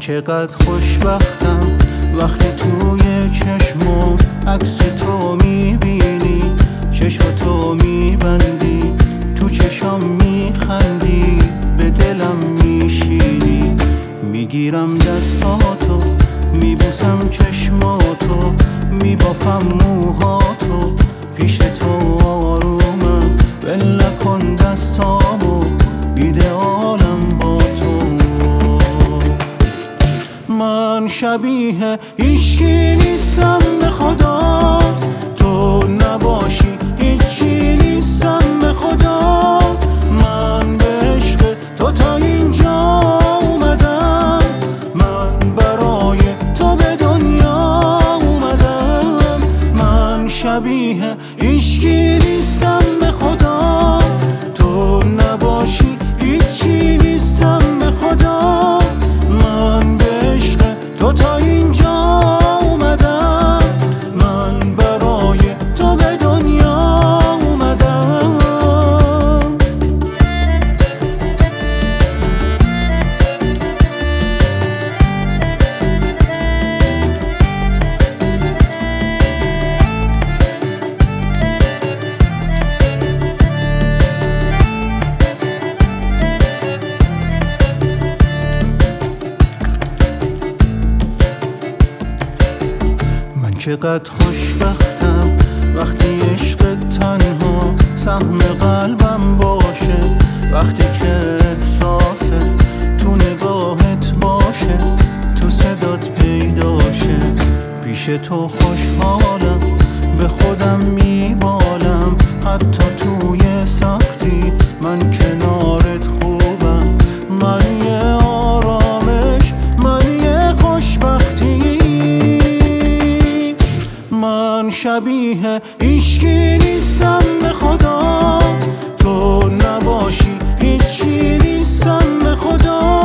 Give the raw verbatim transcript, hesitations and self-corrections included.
چقدر خوشبختم وقتی توی چشمم عکس تو میبینی، چشمتو میبندی، تو چشام میخندی، به دلم میشینی. میگیرم دستاتو، میبوسم چشماتو، میبافم موهاتو، پیش تو آرومم، ول نکن دستامو، ایدئالم با تو. من شبیه هیچکی نیستم به خدا، تو نباشی هیچی نیستم به خدا. من به عشق تو تا اینجا اومدم، من برای تو به دنیا اومدم. من شبیه هیچکی نیستم به خدا، تو نباشی هیچی نیستم به خدا. من به عشق تو تا اینجا اومدم، من برای تو به دنیا اومدم. چقدر خوشبختم وقتی عشق تنها سهم قلبم باشه، وقتی که احساس تو نگاهت باشه، تو صدات پیداشه. پیش تو خوشحالم، به خودم میبالم، حتی توی سختی من کنارت خوبم. من یه آرامش، من یه خوشبختی. من شبیه هیچکی نیستم به خدا، تو نباشی هیچی نیستم به خدا.